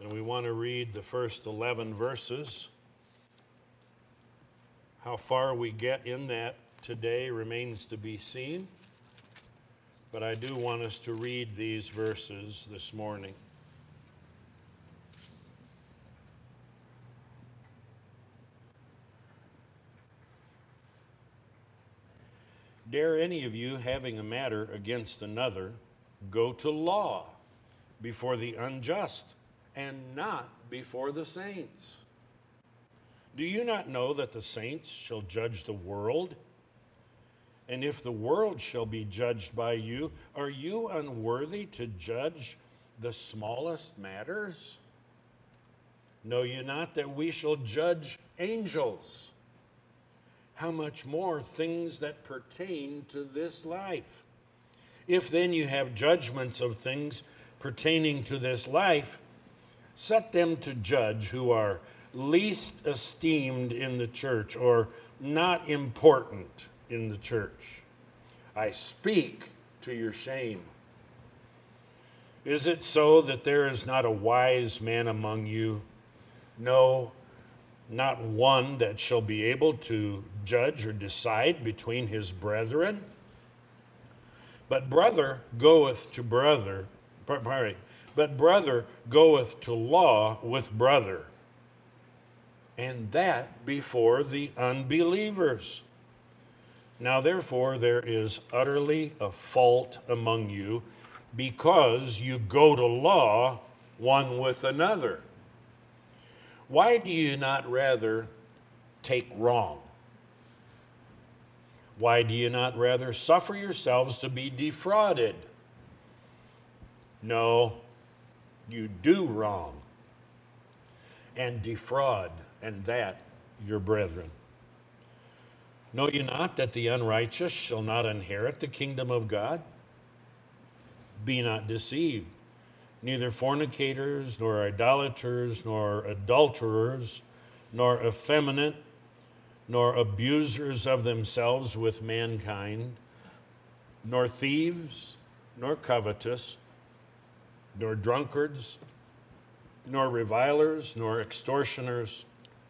And we want to read the first 11 verses. How far we get in that today remains to be seen. But I do want us to read these verses this morning. Dare any of you, having a matter against another, go to law before the unjust and not before the saints? Do you not know that the saints shall judge the world? And if the world shall be judged by you, are you unworthy to judge the smallest matters? Know you not that we shall judge angels? How much more things that pertain to this life? If then you have judgments of things pertaining to this life, set them to judge who are least esteemed in the church or not important in the church. I speak to your shame. Is it so that there is not a wise man among you? No, not one that shall be able to judge or decide between his brethren. But brother goeth to law with brother, and that before the unbelievers. Now therefore there is utterly a fault among you, because you go to law one with another. Why do you not rather take wrong? Why do you not rather suffer yourselves to be defrauded? No, you do wrong and defraud, and that your brethren. Know you not that the unrighteous shall not inherit the kingdom of God? Be not deceived. Neither fornicators, nor idolaters, nor adulterers, nor effeminate, nor abusers of themselves with mankind, nor thieves, nor covetous, nor drunkards, nor revilers, nor extortioners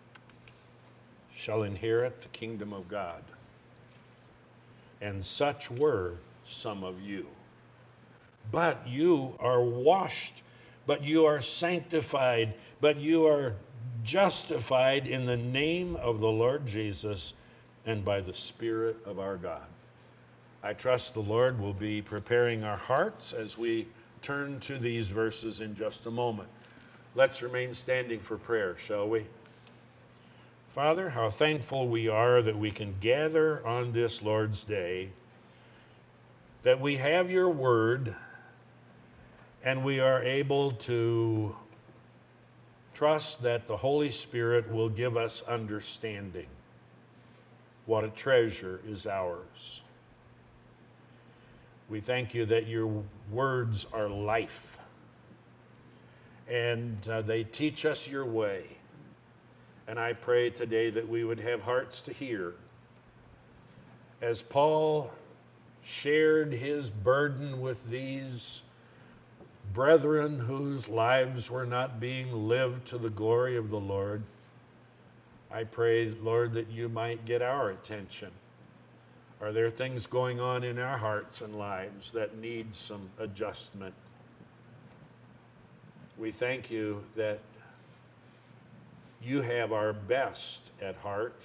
shall inherit the kingdom of God. And such were some of you. But you are washed, but you are sanctified, but you are justified in the name of the Lord Jesus and by the Spirit of our God. I trust the Lord will be preparing our hearts as we turn to these verses in just a moment. Let's remain standing for prayer, shall we? Father, how thankful we are that we can gather on this Lord's Day, that we have your word, and we are able to trust that the Holy Spirit will give us understanding. What a treasure is ours. We thank you that your words are life, and they teach us your way. And I pray today that we would have hearts to hear. As Paul shared his burden with these brethren whose lives were not being lived to the glory of the Lord, I pray, Lord, that you might get our attention. Are there things going on in our hearts and lives that need some adjustment? We thank you that you have our best at heart.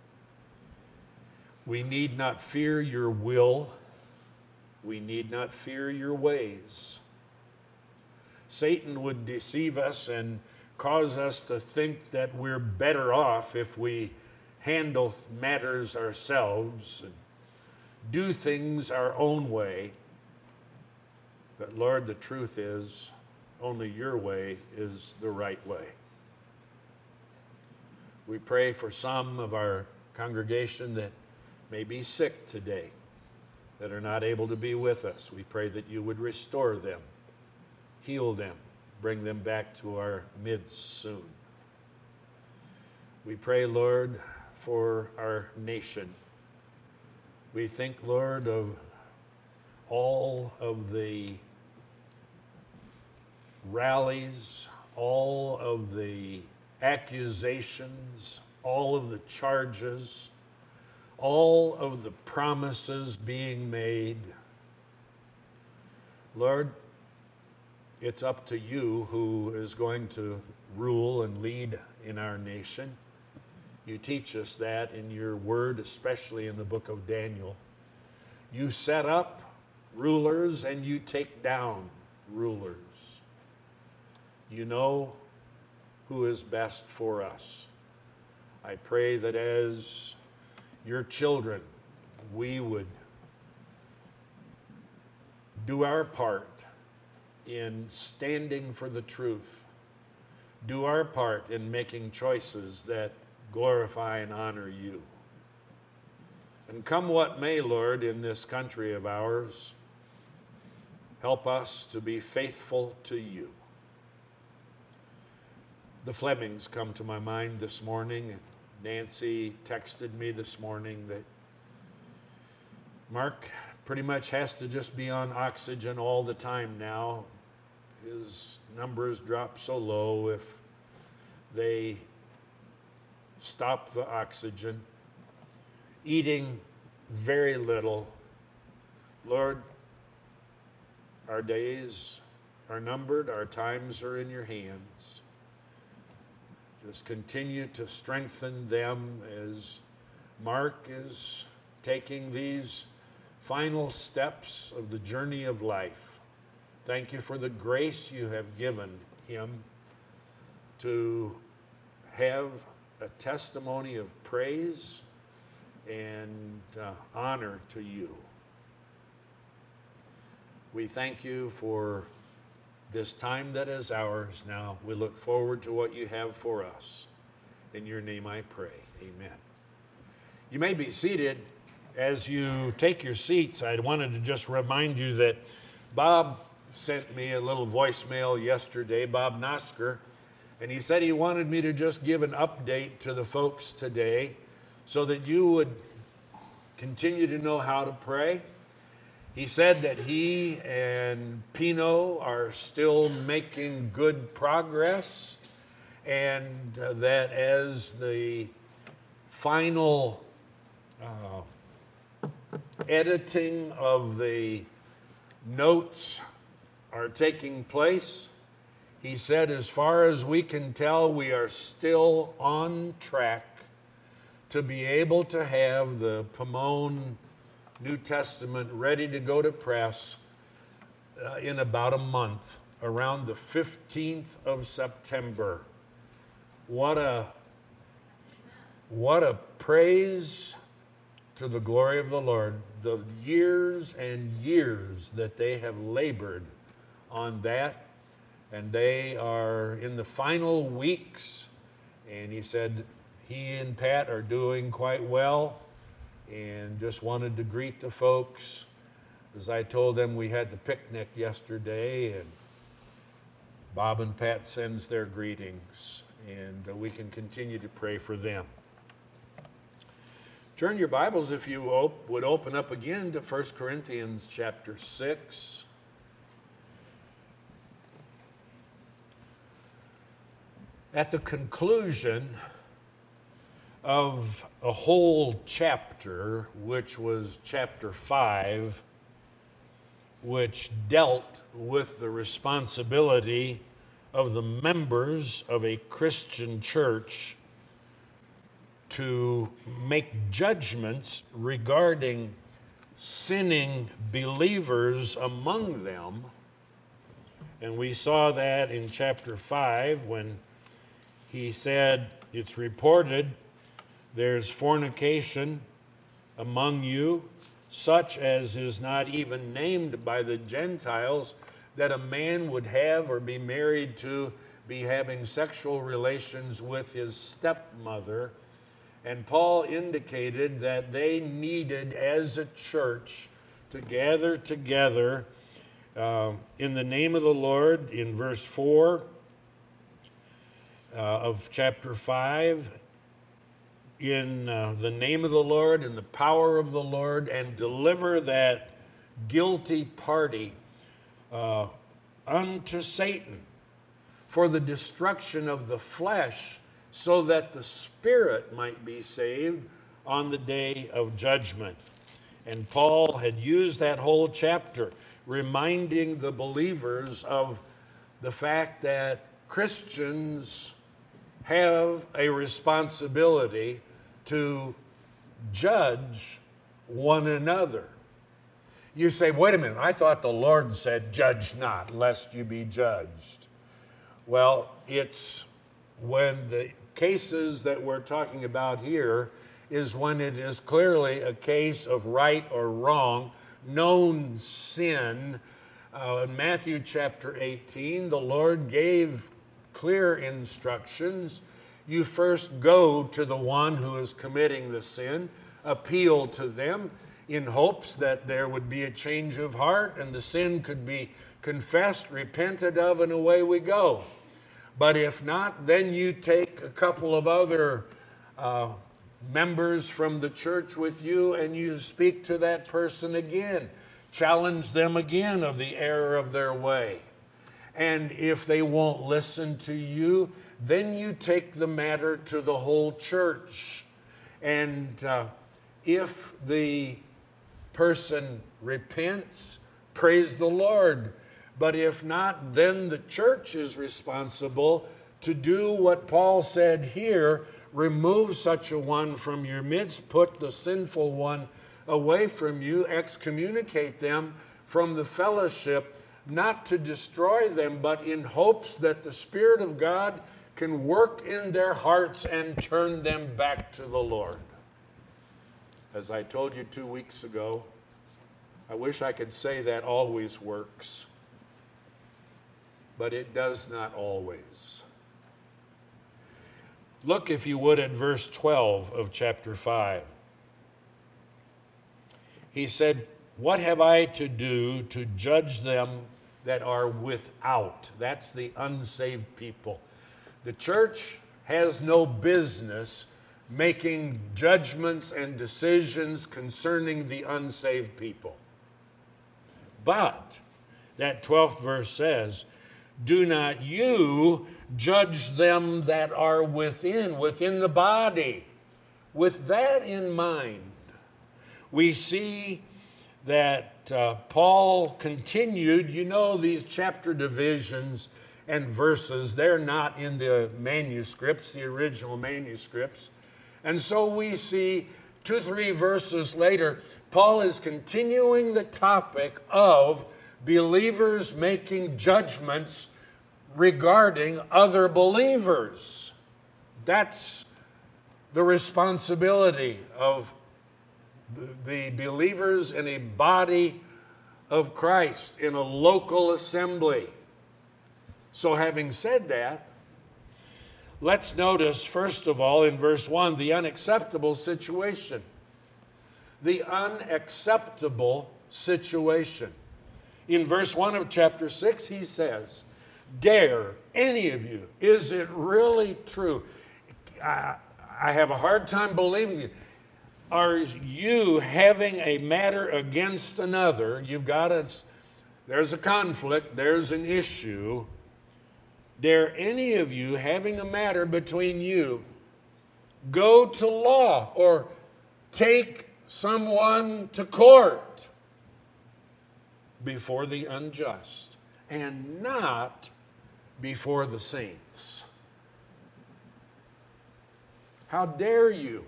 We need not fear your will. We need not fear your ways. Satan would deceive us and cause us to think that we're better off if we handle matters ourselves and do things our own way. But Lord, the truth is, only your way is the right way. We pray for some of our congregation that may be sick today, that are not able to be with us. We pray that you would restore them, heal them, bring them back to our midst soon. We pray, Lord, for our nation. We think, Lord, of all of the rallies, all of the accusations, all of the charges, all of the promises being made. Lord, it's up to you who is going to rule and lead in our nation. You teach us that in your word, especially in the book of Daniel. You set up rulers and you take down rulers. You know who is best for us. I pray that as your children, we would do our part in standing for the truth, do our part in making choices that glorify and honor you. And come what may, Lord, in this country of ours, help us to be faithful to you. The Flemings come to my mind this morning, and Nancy texted me this morning that Mark pretty much has to just be on oxygen all the time now. His numbers drop so low if they stop the oxygen. Eating very little. Lord, our days are numbered, our times are in your hands. Just continue to strengthen them as Mark is taking these final steps of the journey of life. Thank you for the grace you have given him to have a testimony of praise and honor to you. We thank you for this time that is ours now. We look forward to what you have for us. In your name I pray. Amen. You may be seated. As you take your seats, I wanted to just remind you that Bob sent me a little voicemail yesterday, Bob Nosker, and he said he wanted me to just give an update to the folks today so that you would continue to know how to pray. He said that he and Pino are still making good progress, and that as the final editing of the notes are taking place, he said, as far as we can tell, we are still on track to be able to have the Pomone New Testament ready to go to press in about a month, around the 15th of September. What a praise to the glory of the Lord. The years and years that they have labored on that, and they are in the final weeks, and he said he and Pat are doing quite well, and just wanted to greet the folks. As I told them, we had the picnic yesterday, and Bob and Pat sends their greetings, and we can continue to pray for them. Turn your Bibles, if you would open up again to 1 Corinthians chapter 6. At the conclusion of a whole chapter, which was chapter 5, which dealt with the responsibility of the members of a Christian church to make judgments regarding sinning believers among them. And we saw that in chapter 5 when he said, it's reported there's fornication among you, such as is not even named by the Gentiles, that a man would have or be married to, be having sexual relations with his stepmother. And Paul indicated that they needed, as a church, to gather together in the name of the Lord, in verse 4 of chapter 5, in the name of the Lord, in the power of the Lord, and deliver that guilty party unto Satan, for the destruction of the flesh, so that the spirit might be saved on the day of judgment. And Paul had used that whole chapter reminding the believers of the fact that Christians have a responsibility to judge one another. You say, wait a minute, I thought the Lord said, judge not, lest you be judged. Well, it's when the cases that we're talking about here is when it is clearly a case of right or wrong, known sin. In Matthew chapter 18, the Lord gave clear instructions. You first go to the one who is committing the sin, appeal to them in hopes that there would be a change of heart and the sin could be confessed, repented of, and away we go. But if not, then you take a couple of other members from the church with you and you speak to that person again. Challenge them again of the error of their way. And if they won't listen to you, then you take the matter to the whole church. And if the person repents, praise the Lord. But if not, then the church is responsible to do what Paul said here: remove such a one from your midst, put the sinful one away from you, excommunicate them from the fellowship, not to destroy them, but in hopes that the Spirit of God can work in their hearts and turn them back to the Lord. As I told you 2 weeks ago, I wish I could say that always works, but it does not always. Look, if you would, at verse 12 of chapter 5. He said, what have I to do to judge them that are without? That's the unsaved people. The church has no business making judgments and decisions concerning the unsaved people. But that 12th verse says, do not you judge them that are within the body. With that in mind, we see that Paul continued. You know, these chapter divisions and verses, they're not in the manuscripts, the original manuscripts. And so we see 2-3 verses later, Paul is continuing the topic of believers making judgments regarding other believers. That's the responsibility of the believers in a body of Christ, in a local assembly. So having said that, let's notice, first of all, in verse 1, the unacceptable situation. The unacceptable situation. In verse 1 of chapter 6, he says, dare any of you, is it really true? I have a hard time believing it. Are you having a matter against another? There's a conflict, there's an issue. Dare any of you having a matter between you go to law or take someone to court before the unjust and not before the saints? How dare you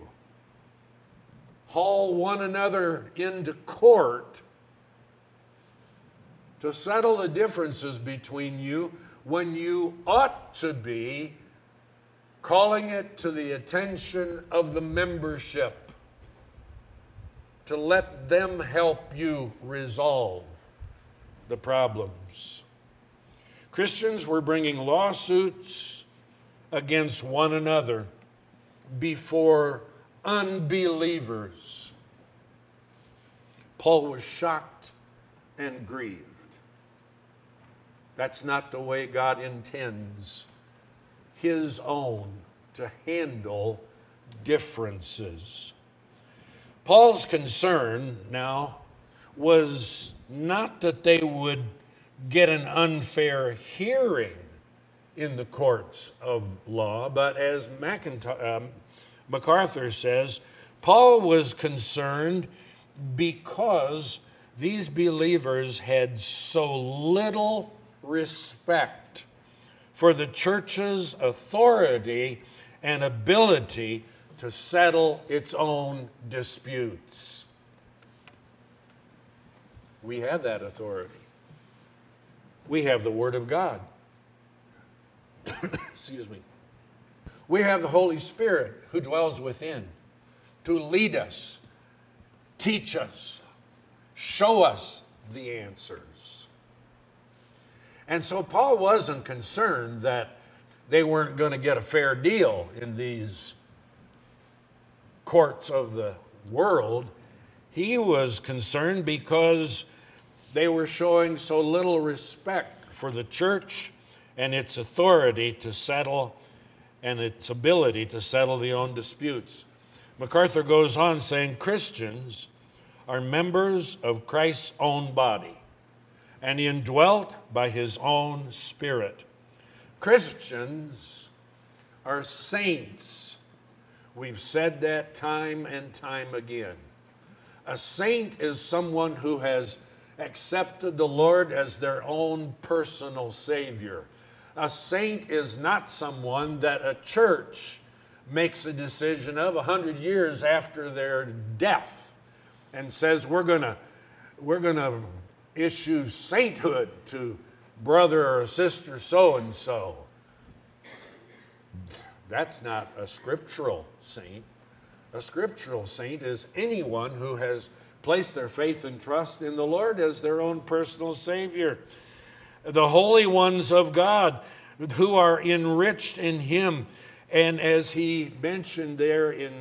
haul one another into court to settle the differences between you when you ought to be calling it to the attention of the membership to let them help you resolve the problems. Christians were bringing lawsuits against one another before unbelievers. Paul was shocked and grieved. That's not the way God intends his own to handle differences. Paul's concern now was not that they would get an unfair hearing in the courts of law, but as MacArthur says, Paul was concerned because these believers had so little respect for the church's authority and ability to settle its own disputes. We have that authority. We have the Word of God. Excuse me. We have the Holy Spirit who dwells within to lead us, teach us, show us the answers. And so Paul wasn't concerned that they weren't going to get a fair deal in these courts of the world. He was concerned because they were showing so little respect for the church and its authority to settle and its ability to settle their own disputes. MacArthur goes on saying, Christians are members of Christ's own body and indwelt by his own Spirit. Christians are saints. We've said that time and time again. A saint is someone who has accepted the Lord as their own personal Savior. A saint is not someone that a church makes a decision of 100 years after their death and says, we're going to issue sainthood to brother or sister so-and-so. That's not a scriptural saint. A scriptural saint is anyone who has placed their faith and trust in the Lord as their own personal Savior. The holy ones of God who are enriched in Him. And as he mentioned there in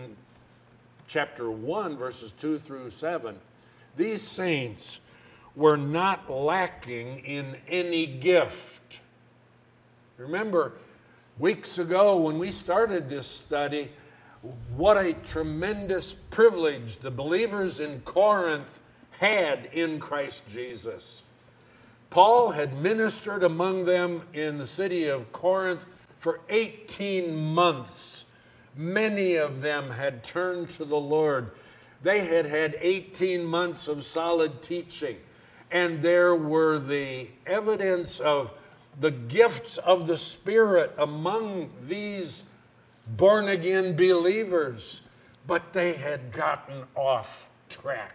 chapter 1, verses 2 through 7, these saints were not lacking in any gift. Remember, weeks ago when we started this study, what a tremendous privilege the believers in Corinth had in Christ Jesus. Paul had ministered among them in the city of Corinth for 18 months. Many of them had turned to the Lord. They had had 18 months of solid teaching, and there were the evidence of the gifts of the Spirit among these born-again believers, but they had gotten off track.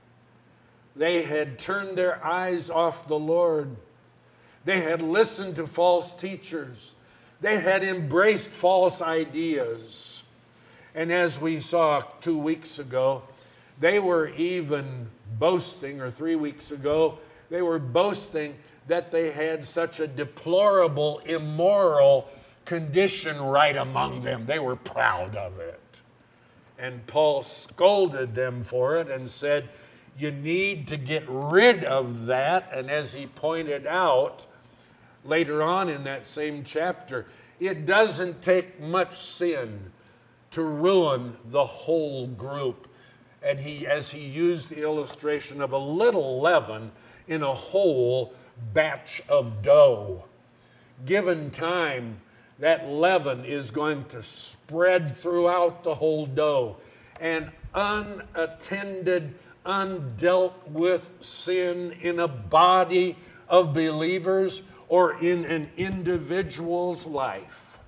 They had turned their eyes off the Lord. They had listened to false teachers. They had embraced false ideas. And as we saw 2 weeks ago, they were even boasting, or 3 weeks ago, they were boasting that they had such a deplorable, immoral condition right among them. They were proud of it. And Paul scolded them for it and said, you need to get rid of that. And as he pointed out later on in that same chapter, it doesn't take much sin to ruin the whole group. And as he used the illustration of a little leaven in a whole batch of dough. Given time, that leaven is going to spread throughout the whole dough. And unattended, undealt with sin in a body of believers or in an individual's life,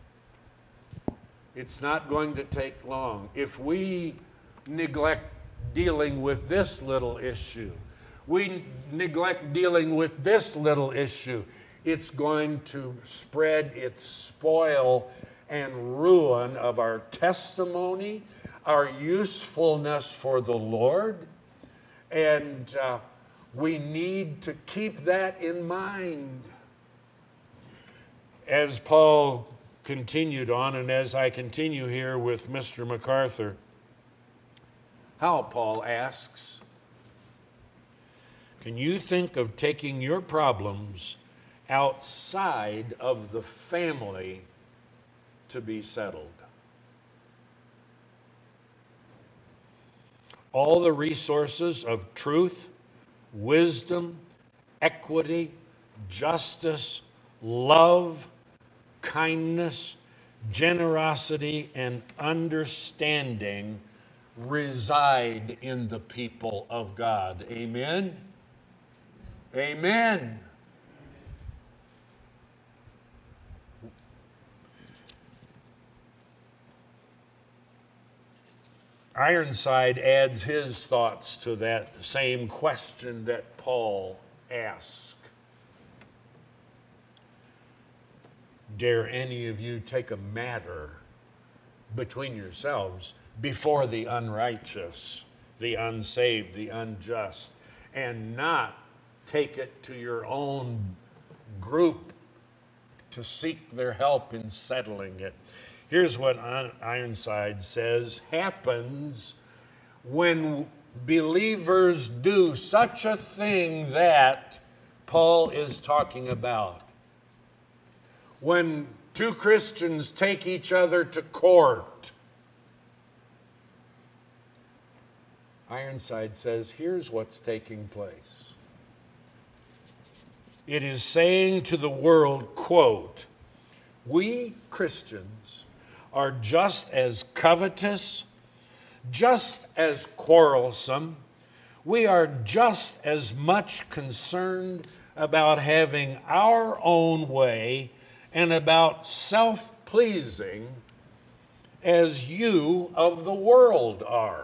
it's not going to take long. If we neglect dealing with this little issue, we neglect dealing with this little issue, it's going to spread its spoil and ruin of our testimony, our usefulness for the Lord, and we need to keep that in mind. As Paul continued on, and as I continue here with Mr. MacArthur, how, Paul asks, can you think of taking your problems outside of the family to be settled? All the resources of truth, wisdom, equity, justice, love, kindness, generosity, and understanding reside in the people of God. Amen? Amen. Ironside adds his thoughts to that same question that Paul asked. Dare any of you take a matter between yourselves before the unrighteous, the unsaved, the unjust, and not take it to your own group to seek their help in settling it? Here's what Ironside says happens when believers do such a thing that Paul is talking about. When two Christians take each other to court, Ironside says, here's what's taking place. It is saying to the world, quote, we Christians are just as covetous, just as quarrelsome. We are just as much concerned about having our own way and about self-pleasing as you of the world are.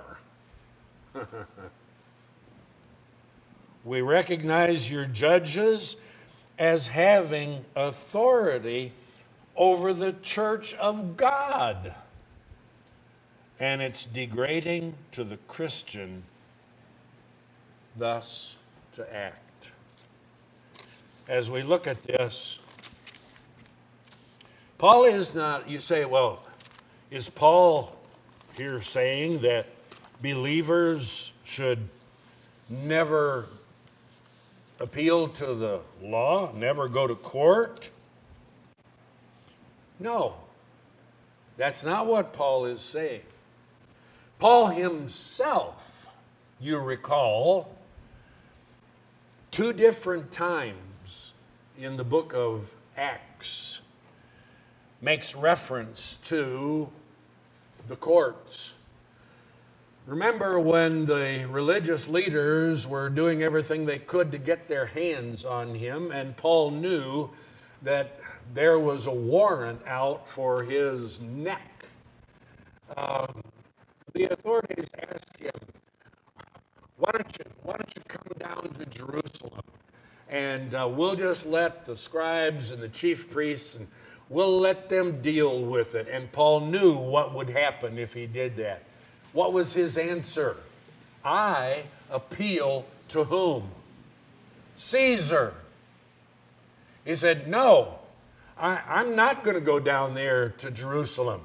We recognize your judges as having authority over the church of God. And it's degrading to the Christian thus to act. As we look at this, Paul is not, you say, well, is Paul here saying that believers should never appeal to the law, never go to court? No, that's not what Paul is saying. Paul himself, you recall, 2 different times in the book of Acts makes reference to the courts. Remember when the religious leaders were doing everything they could to get their hands on him, and Paul knew that there was a warrant out for his neck. The authorities asked him, why don't you come down to Jerusalem, and we'll just let the scribes and the chief priests, and we'll let them deal with it. And Paul knew what would happen if he did that. What was his answer? I appeal to whom? Caesar. He said, no, I'm not going to go down there to Jerusalem.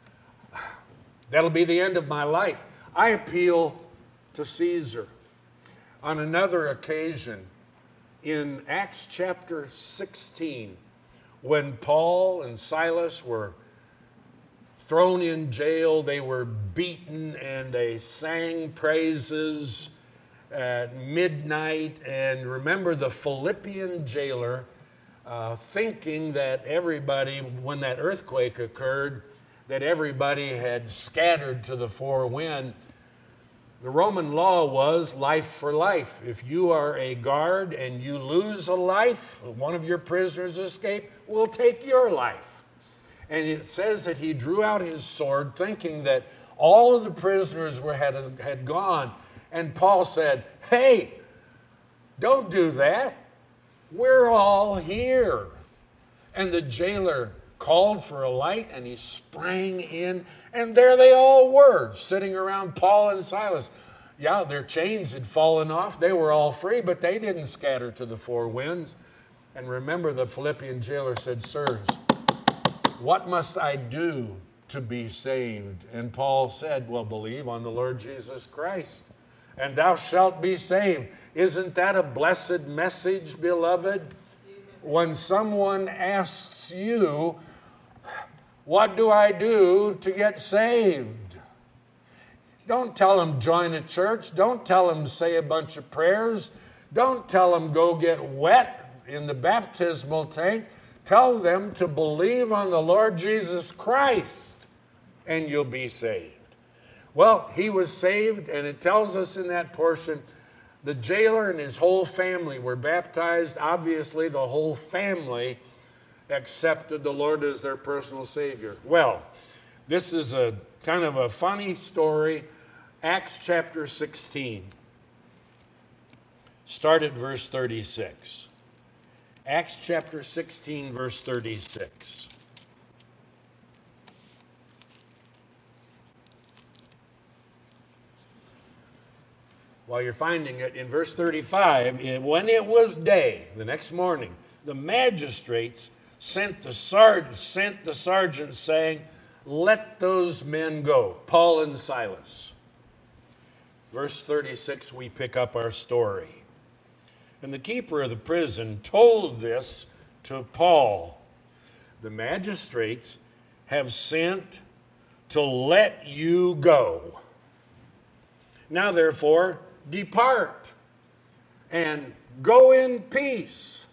That'll be the end of my life. I appeal to Caesar. On another occasion, in Acts chapter 16, when Paul and Silas were thrown in jail, they were beaten, and they sang praises at midnight. And remember, the Philippian jailer, thinking that everybody, when that earthquake occurred, that everybody had scattered to the four winds. The Roman law was life for life. If you are a guard and you lose a life, one of your prisoners escape, we'll take your life. And it says that he drew out his sword thinking that all of the prisoners had gone. And Paul said, hey, don't do that. We're all here. And the jailer called for a light, and he sprang in, and there they all were, sitting around Paul and Silas. Yeah, their chains had fallen off. They were all free, but they didn't scatter to the four winds. And remember, the Philippian jailer said, sirs, what must I do to be saved? And Paul said, well, believe on the Lord Jesus Christ, and thou shalt be saved. Isn't that a blessed message, beloved? When someone asks you, what do I do to get saved? Don't tell them join a church. Don't tell them say a bunch of prayers. Don't tell them go get wet in the baptismal tank. Tell them to believe on the Lord Jesus Christ, and you'll be saved. Well, he was saved, and it tells us in that portion, the jailer and his whole family were baptized. Obviously, the whole family accepted the Lord as their personal Savior. Well, this is a kind of a funny story. Acts chapter 16. Start at verse 36. Acts chapter 16, verse 36. While you're finding it, in verse 35, when it was day, the next morning, the magistrates sent the sergeant saying, "Let those men go," Paul and Silas. Verse 36, we pick up our story. And the keeper of the prison told this to Paul. The magistrates have sent to let you go. Now, therefore, depart and go in peace.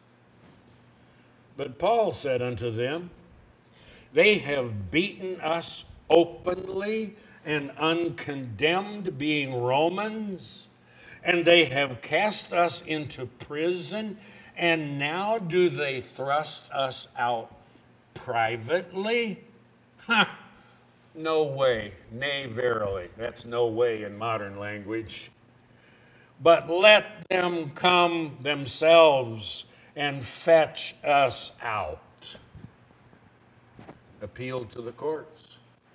But Paul said unto them, they have beaten us openly and uncondemned, being Romans, and they have cast us into prison, and now do they thrust us out privately? Ha! No way, nay, verily. That's no way in modern language. But let them come themselves and fetch us out. Appealed to the courts.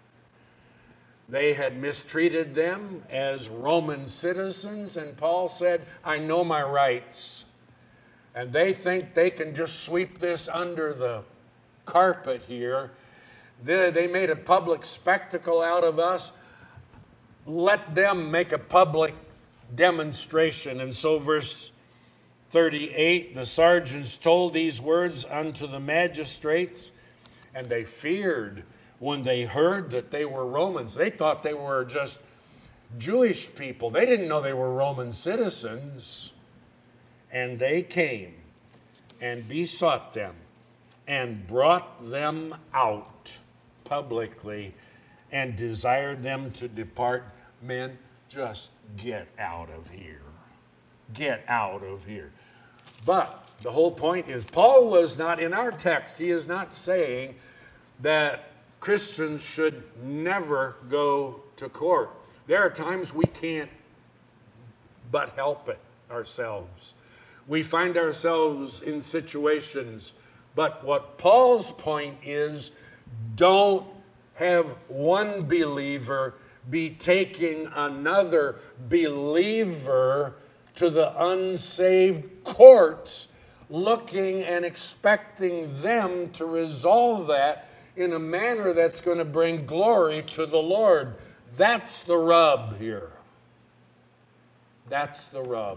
They had mistreated them as Roman citizens, and Paul said, I know my rights. And they think they can just sweep this under the carpet here. They made a public spectacle out of us. Let them make a public demonstration. And so verse 38, the sergeants told these words unto the magistrates, and they feared when they heard that they were Romans. They thought they were just Jewish people. They didn't know they were Roman citizens. And they came and besought them and brought them out publicly and desired them to depart. Men, just get out of here. Get out of here. But the whole point is, Paul was not in our text. He is not saying that Christians should never go to court. There are times we can't but help it ourselves. We find ourselves in situations, but what Paul's point is, don't have one believer be taking another believer to the unsaved courts, looking and expecting them to resolve that in a manner that's going to bring glory to the Lord. That's the rub here. That's the rub.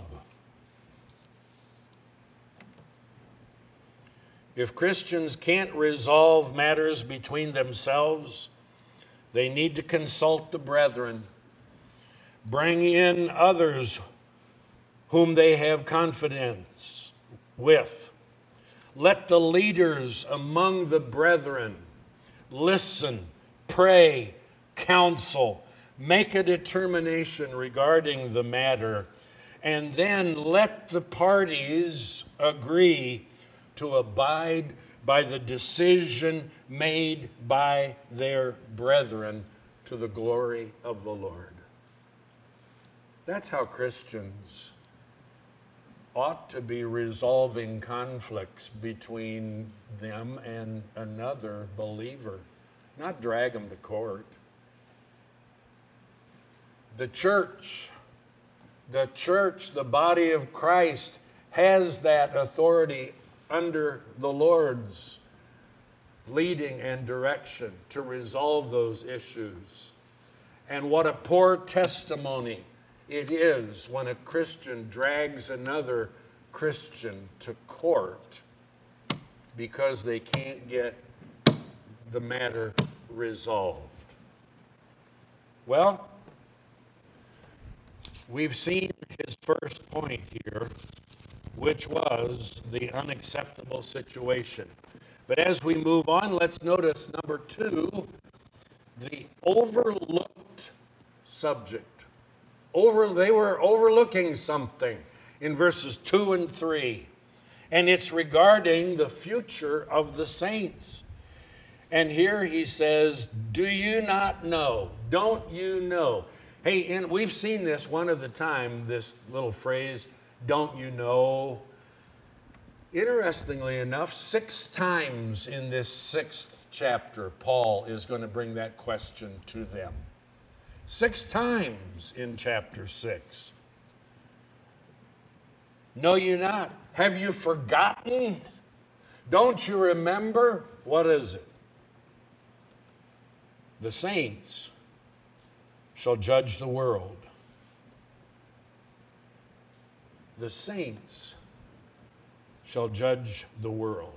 If Christians can't resolve matters between themselves, they need to consult the brethren. Bring in others whom they have confidence with. Let the leaders among the brethren listen, pray, counsel, make a determination regarding the matter, and then let the parties agree to abide by the decision made by their brethren to the glory of the Lord. That's how Christians ought to be resolving conflicts between them and another believer, not drag them to court. The church, the body of Christ, has that authority under the Lord's leading and direction to resolve those issues. And what a poor testimony it is when a Christian drags another Christian to court because they can't get the matter resolved. Well, we've seen his first point here, which was the unacceptable situation. But as we move on, let's notice number 2, the overlooked subject. They were overlooking something in verses 2 and 3. And it's regarding the future of the saints. And here he says, do you not know? Don't you know? Hey, and we've seen this one at a time, this little phrase, don't you know? Interestingly enough, 6 times in this 6th chapter, Paul is going to bring that question to them. 6 times in chapter 6. Know you not? Have you forgotten? Don't you remember? What is it? The saints shall judge the world. The saints shall judge the world.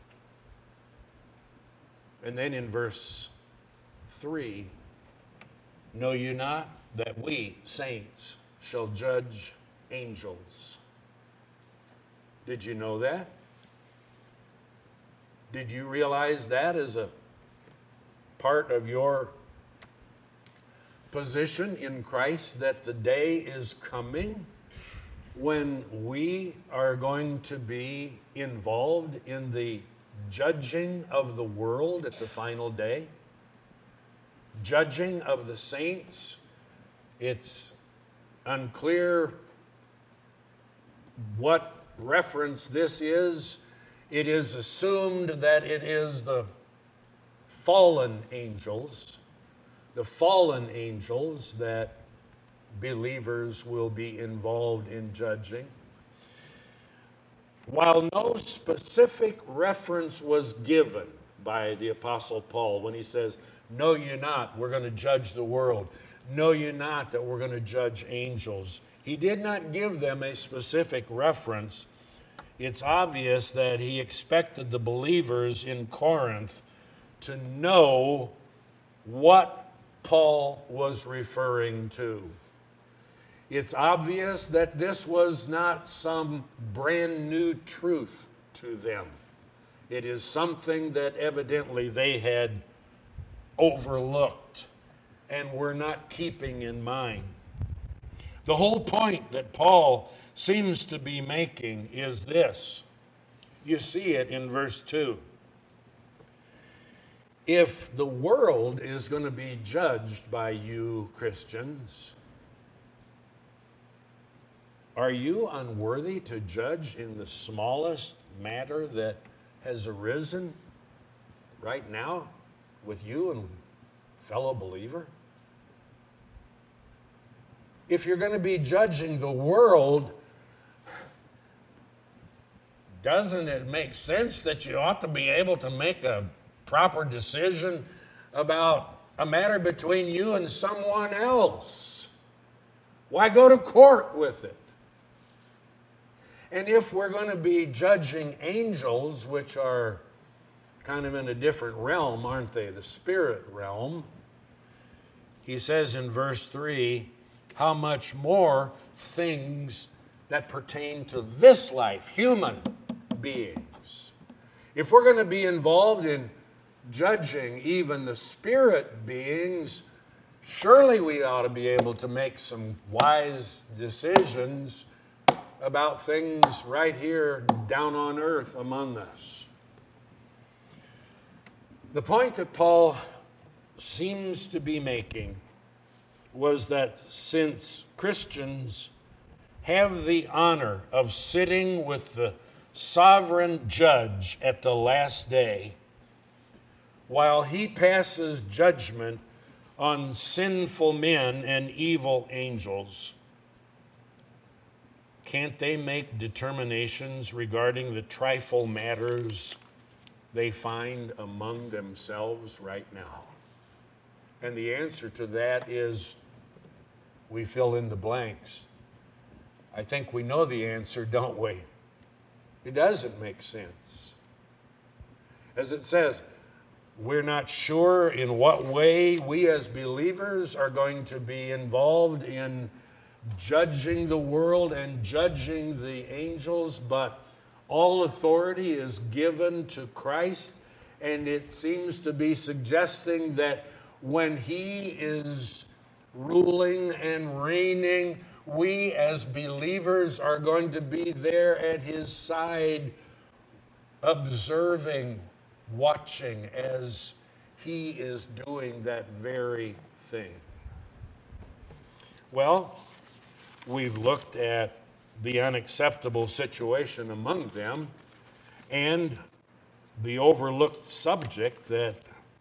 And then in verse 3, know you not that we, saints, shall judge angels? Did you know that? Did you realize that as a part of your position in Christ, that the day is coming when we are going to be involved in the judging of the world at the final day? Judging of the saints. It's unclear what reference this is. It is assumed that it is the fallen angels that believers will be involved in judging. While no specific reference was given by the Apostle Paul when he says, know you not, we're going to judge the world. Know you not that we're going to judge angels. He did not give them a specific reference. It's obvious that he expected the believers in Corinth to know what Paul was referring to. It's obvious that this was not some brand new truth to them. It is something that evidently they had overlooked and were not keeping in mind. The whole point that Paul seems to be making is this. You see it in verse 2. If the world is going to be judged by you, Christians, are you unworthy to judge in the smallest matter that has arisen right now with you and fellow believer? If you're going to be judging the world, doesn't it make sense that you ought to be able to make a proper decision about a matter between you and someone else? Why go to court with it? And if we're going to be judging angels, which are kind of in a different realm, aren't they? The spirit realm. He says in verse 3, how much more things that pertain to this life, human beings. If we're going to be involved in judging even the spirit beings, surely we ought to be able to make some wise decisions about things right here down on earth among us. The point that Paul seems to be making was that since Christians have the honor of sitting with the sovereign judge at the last day, while he passes judgment on sinful men and evil angels, can't they make determinations regarding the trifle matters they find among themselves right now? And the answer to that is we fill in the blanks. I think we know the answer, don't we? It doesn't make sense. As it says, we're not sure in what way we as believers are going to be involved in judging the world and judging the angels, but all authority is given to Christ And it seems to be suggesting that when he is ruling and reigning, we as believers are going to be there at his side, observing, watching as he is doing that very thing. Well, we've looked at the unacceptable situation among them and the overlooked subject that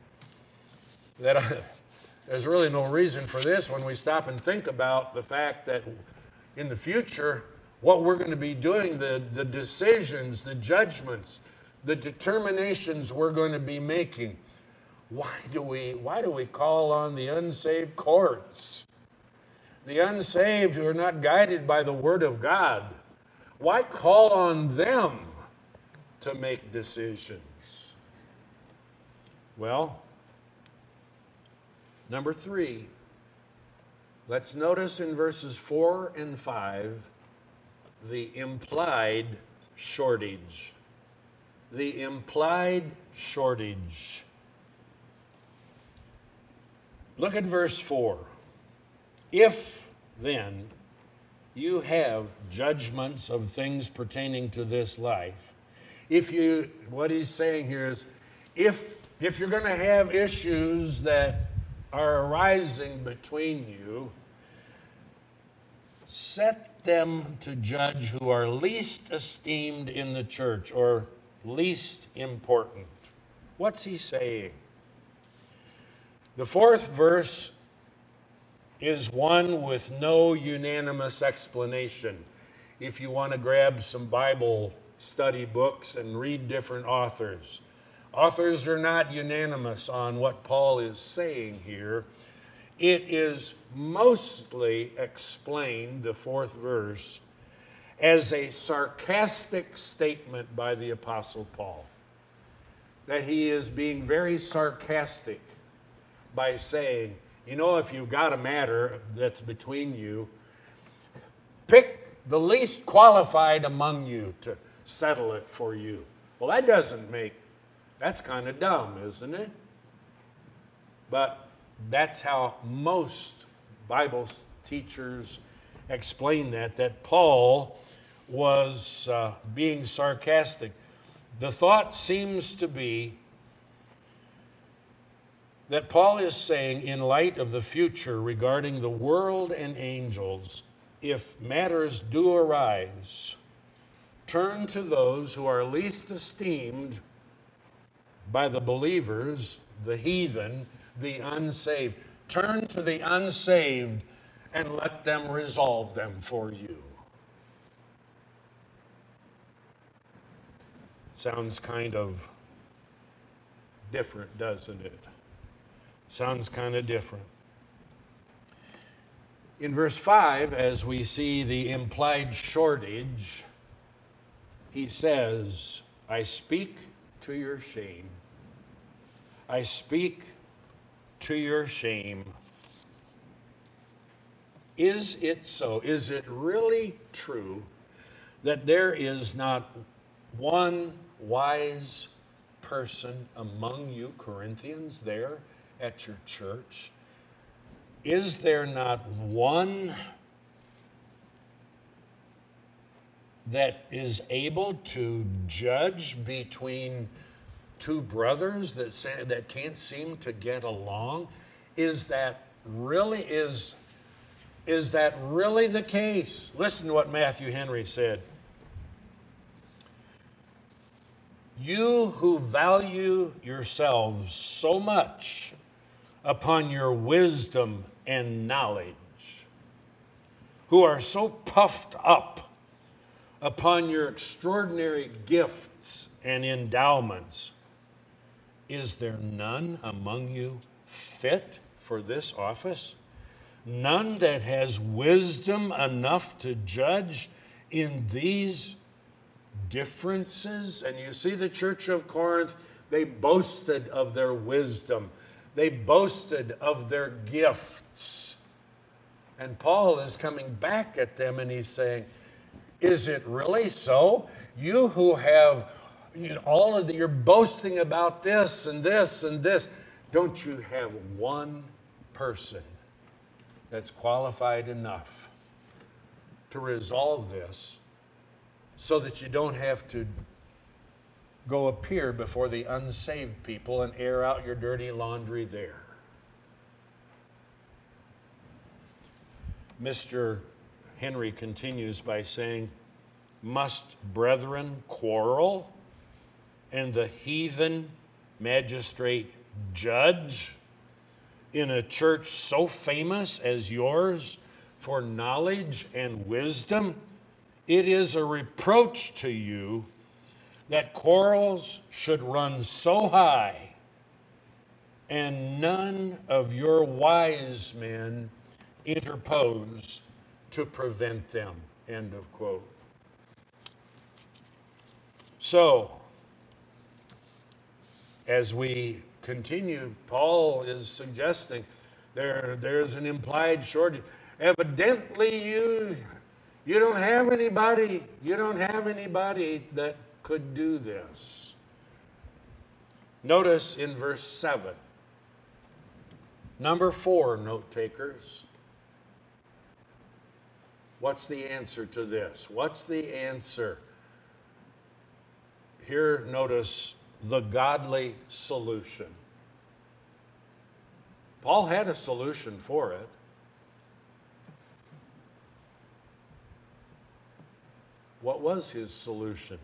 there's really no reason for this when we stop and think about the fact that in the future, what we're going to be doing, the decisions, the judgments, the determinations we're going to be making. Why do we call on the unsaved courts? The unsaved who are not guided by the Word of God. Why call on them to make decisions? Well, number 3, let's notice in verses 4 and 5 the implied shortage. The implied shortage. Look at verse 4. If then you have judgments of things pertaining to this life, what he's saying here is, if you're going to have issues that are arising between you, set them to judge who are least esteemed in the church or least important. What's he saying? The 4th verse is one with no unanimous explanation. If you want to grab some Bible study books and read different authors, authors are not unanimous on what Paul is saying here. It is mostly explained, the 4th verse, as a sarcastic statement by the Apostle Paul. That he is being very sarcastic by saying, if you've got a matter that's between you, pick the least qualified among you to settle it for you. Well, that's kind of dumb, isn't it? But that's how most Bible teachers explain that Paul was being sarcastic. The thought seems to be that Paul is saying, in light of the future regarding the world and angels, if matters do arise, turn to those who are least esteemed by the believers, the heathen, the unsaved. Turn to the unsaved and let them resolve them for you. Sounds kind of different, doesn't it? Sounds kind of different. In verse 5, as we see the implied shortage, he says, I speak to your shame. I speak to your shame. Is it so? Is it really true that there is not one wise person among you Corinthians there at your church? Is there not one that is able to judge between two brothers that can't seem to get along? Is that really the case? Listen to what Matthew Henry said. You who value yourselves so much upon your wisdom and knowledge, who are so puffed up upon your extraordinary gifts and endowments, is there none among you fit for this office? None that has wisdom enough to judge in these differences? And you see the church of Corinth, they boasted of their wisdom. They boasted of their gifts. And Paul is coming back at them and he's saying, is it really so? You who have you're boasting about this and this and this. Don't you have one person that's qualified enough to resolve this so that you don't have to go appear before the unsaved people and air out your dirty laundry there? Mr. Henry continues by saying, must brethren quarrel and the heathen magistrate judge in a church so famous as yours for knowledge and wisdom? It is a reproach to you that quarrels should run so high and none of your wise men interpose to prevent them. End of quote. So, as we continue, Paul is suggesting there's an implied shortage. Evidently, you don't have anybody that could do this. Notice in verse 7, number 4, note takers. What's the answer to this? What's the answer? Here, notice the godly solution. Paul had a solution for it. What was his solution?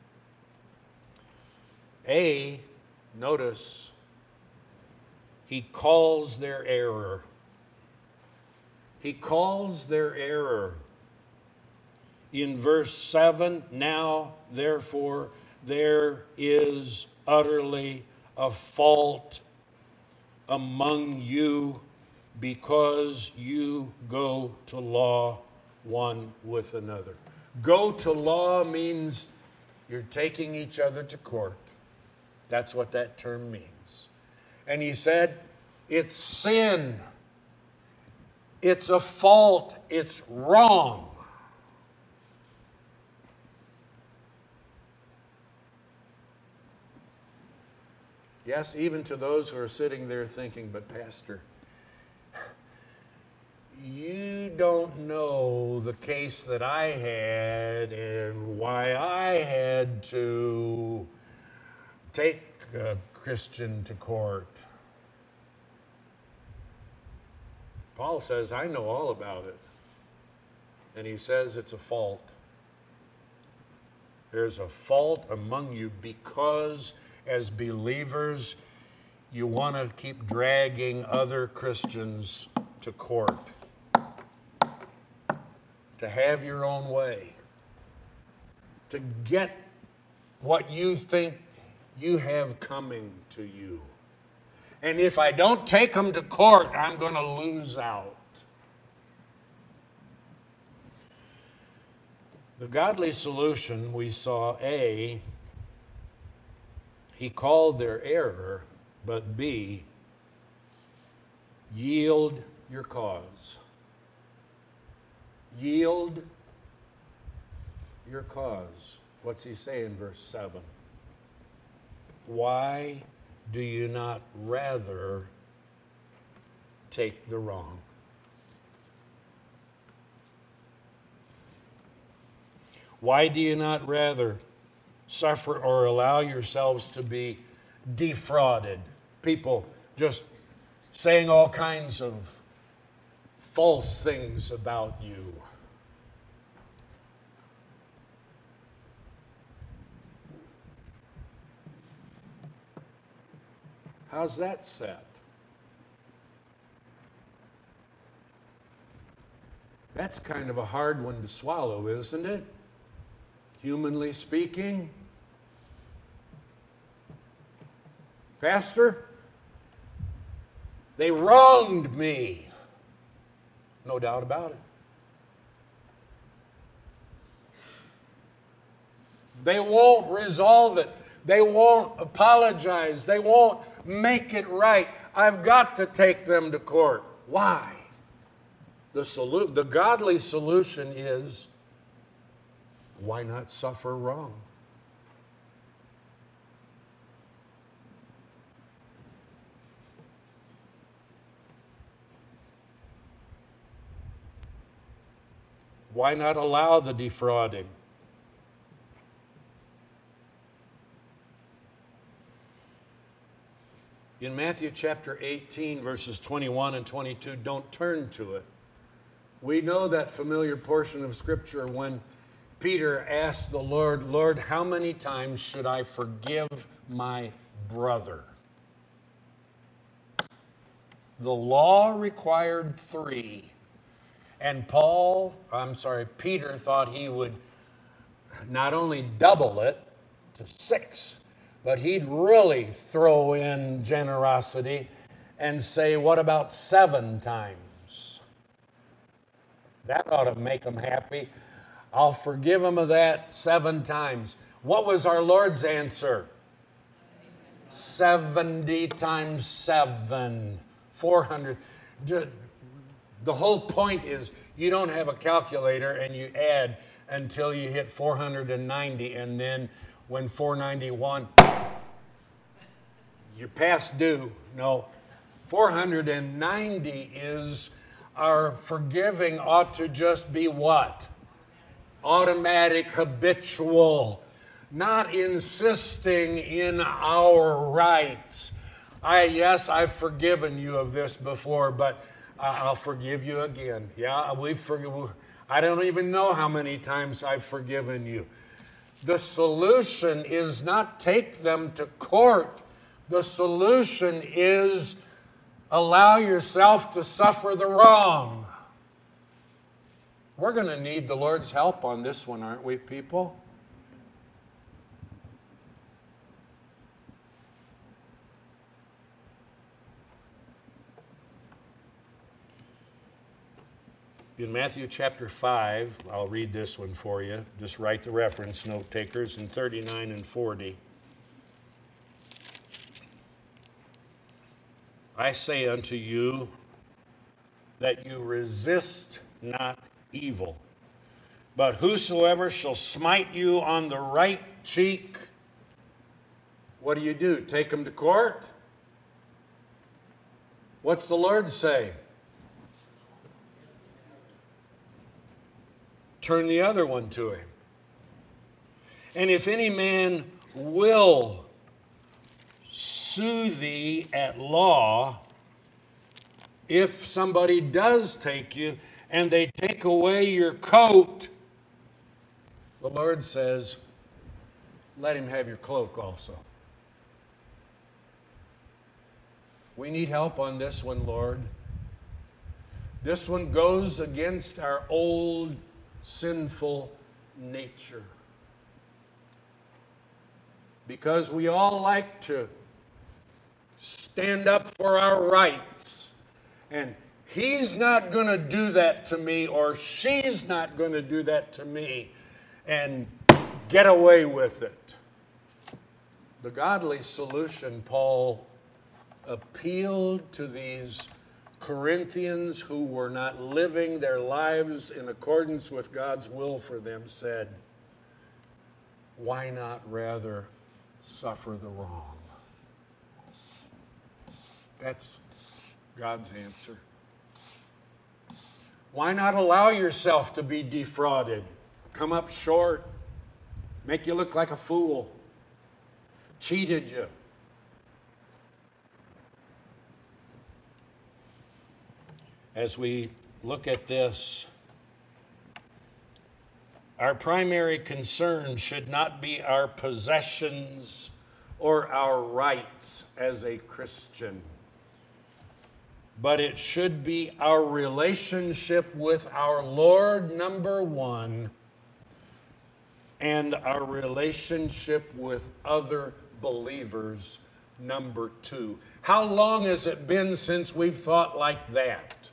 Notice, he calls their error. He calls their error. In verse 7, now, therefore, there is utterly a fault among you because you go to law one with another. Go to law means you're taking each other to court. That's what that term means. And he said, it's sin. It's a fault. It's wrong. Yes, even to those who are sitting there thinking, but Pastor, you don't know the case that I had and why I had to take a Christian to court. Paul says, I know all about it. And he says it's a fault. There's a fault among you because as believers, you want to keep dragging other Christians to court, to have your own way, to get what you think you have coming to you. And if I don't take them to court, I'm going to lose out. The godly solution, we saw, A, he called their error, but B, yield your cause. Yield your cause. What's he say in verse 7? Why do you not rather take the wrong? Why do you not rather suffer or allow yourselves to be defrauded? People just saying all kinds of false things about you. How's that set? That's kind of a hard one to swallow, isn't it? Humanly speaking. Pastor, they wronged me. No doubt about it. They won't resolve it. They won't apologize. They won't make it right. I've got to take them to court. Why? The godly solution is, why not suffer wrong? Why not allow the defrauding? In Matthew chapter 18, verses 21 and 22, don't turn to it. We know that familiar portion of Scripture when Peter asked the Lord, Lord, how many times should I forgive my brother? The law required 3. And Peter thought he would not only double it to 6, but he'd really throw in generosity and say, what about 7 times? That ought to make him happy. I'll forgive him of that 7 times. What was our Lord's answer? 70 times 7, 400. The whole point is you don't have a calculator and you add until you hit 490, and then when 491, you're past due. No, 490 is our forgiving ought to just be what? Automatic, habitual, not insisting in our rights. I've forgiven you of this before, but I'll forgive you again. Yeah, I don't even know how many times I've forgiven you. The solution is not take them to court. The solution is allow yourself to suffer the wrong. We're going to need the Lord's help on this one, aren't we, people? In Matthew chapter 5, I'll read this one for you. Just write the reference, note takers, in 39 and 40. I say unto you that you resist not evil, but whosoever shall smite you on the right cheek, what do? Take him to court? What's the Lord say? Turn the other one to him. And if any man will sue thee at law, if somebody does take you and they take away your coat, the Lord says, let him have your cloak also. We need help on this one, Lord. This one goes against our old sinful nature. Because we all like to stand up for our rights. And he's not going to do that to me, or she's not going to do that to me, and get away with it. The godly solution, Paul appealed to these Corinthians who were not living their lives in accordance with God's will for them, said, why not rather suffer the wrong? That's God's answer. Why not allow yourself to be defrauded, come up short, make you look like a fool, cheated you? As we look at this, our primary concern should not be our possessions or our rights as a Christian, but it should be our relationship with our Lord, number one, and our relationship with other believers, number two. How long has it been since we've thought like that?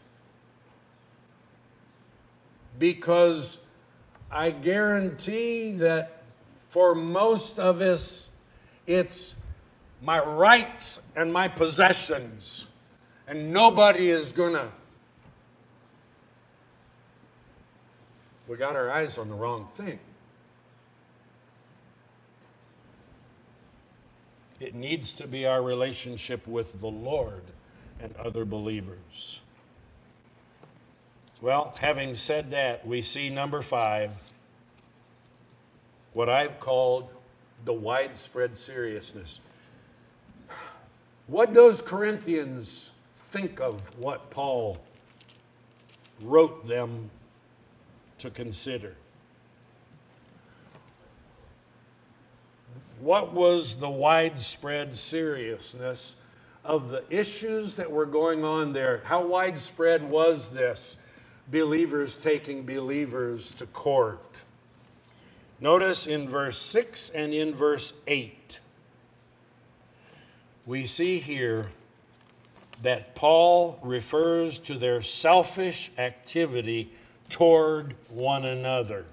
Because I guarantee that for most of us, it's my rights and my possessions, and nobody is gonna. We got our eyes on the wrong thing. It needs to be our relationship with the Lord and other believers. Well, having said that, we see number 5, what I've called the widespread seriousness. What does Corinthians think of what Paul wrote them to consider? What was the widespread seriousness of the issues that were going on there? How widespread was this? Believers taking believers to court. Notice in verse 6 and in verse 8, we see here that Paul refers to their selfish activity toward one another.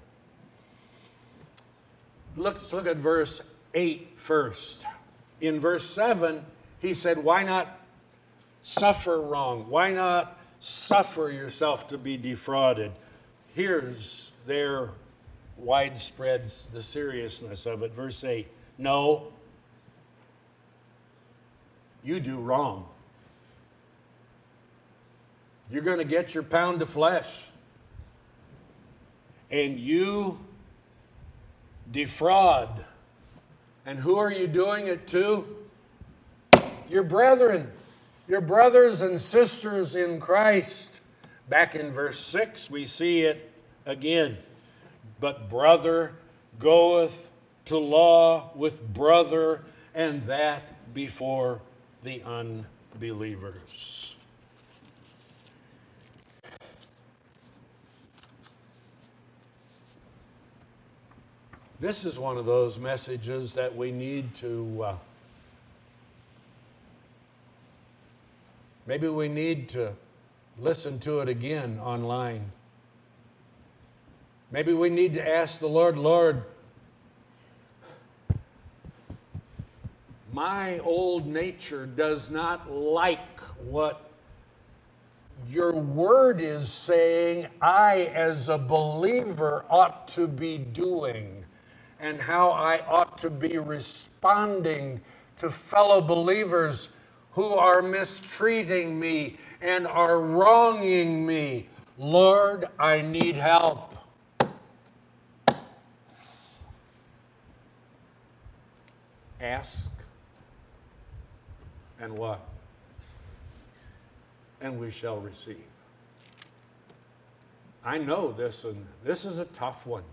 Let's look at verse 8 first. In verse 7, he said, why not suffer wrong? Why not suffer yourself to be defrauded? Here's their widespread, the seriousness of it. Verse 8, no, you do wrong. You're going to get your pound of flesh. And you defraud. And who are you doing it to? Your brethren, your brothers and sisters in Christ. Back in verse 6, we see it again. But brother goeth to law with brother, and that before the unbelievers. This is one of those messages that we need to, maybe we need to listen to it again online. Maybe we need to ask the Lord, Lord, my old nature does not like what your word is saying I, as a believer, ought to be doing, and how I ought to be responding to fellow believers who are mistreating me and are wronging me. Lord, I need help. Ask, and what? And we shall receive. I know this, and this is a tough one.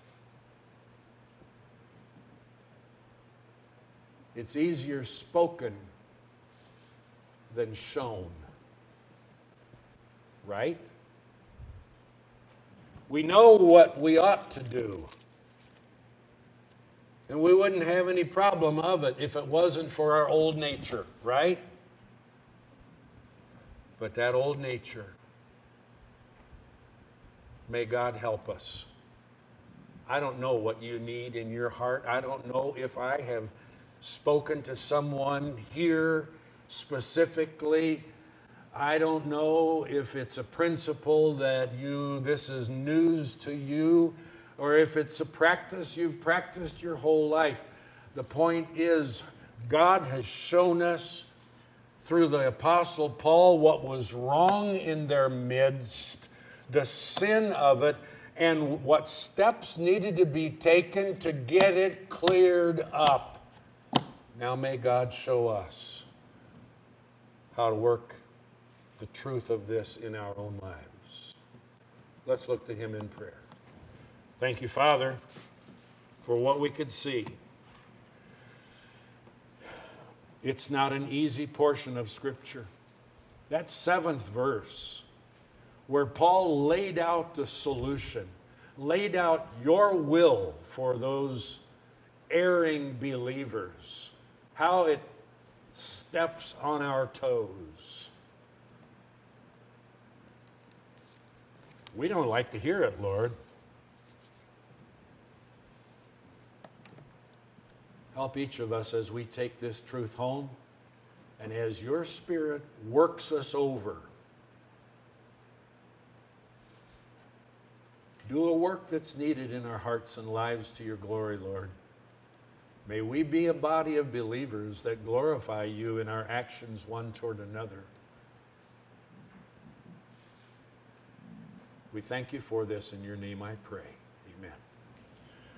It's easier spoken than shown. Right? We know what we ought to do. And we wouldn't have any problem of it if it wasn't for our old nature, right? But that old nature, may God help us. I don't know what you need in your heart. I don't know if I have spoken to someone here specifically. I don't know if it's a principle that this is news to you, or if it's a practice you've practiced your whole life. The point is, God has shown us through the Apostle Paul what was wrong in their midst, the sin of it, and what steps needed to be taken to get it cleared up. Now may God show us how to work the truth of this in our own lives. Let's look to Him in prayer. Thank you, Father, for what we could see. It's not an easy portion of Scripture. That 7th verse, where Paul laid out the solution, laid out your will for those erring believers, how it steps on our toes. We don't like to hear it, Lord. Help each of us as we take this truth home, and as your Spirit works us over. Do a work that's needed in our hearts and lives to your glory, Lord. May we be a body of believers that glorify you in our actions one toward another. We thank you for this. In your name I pray.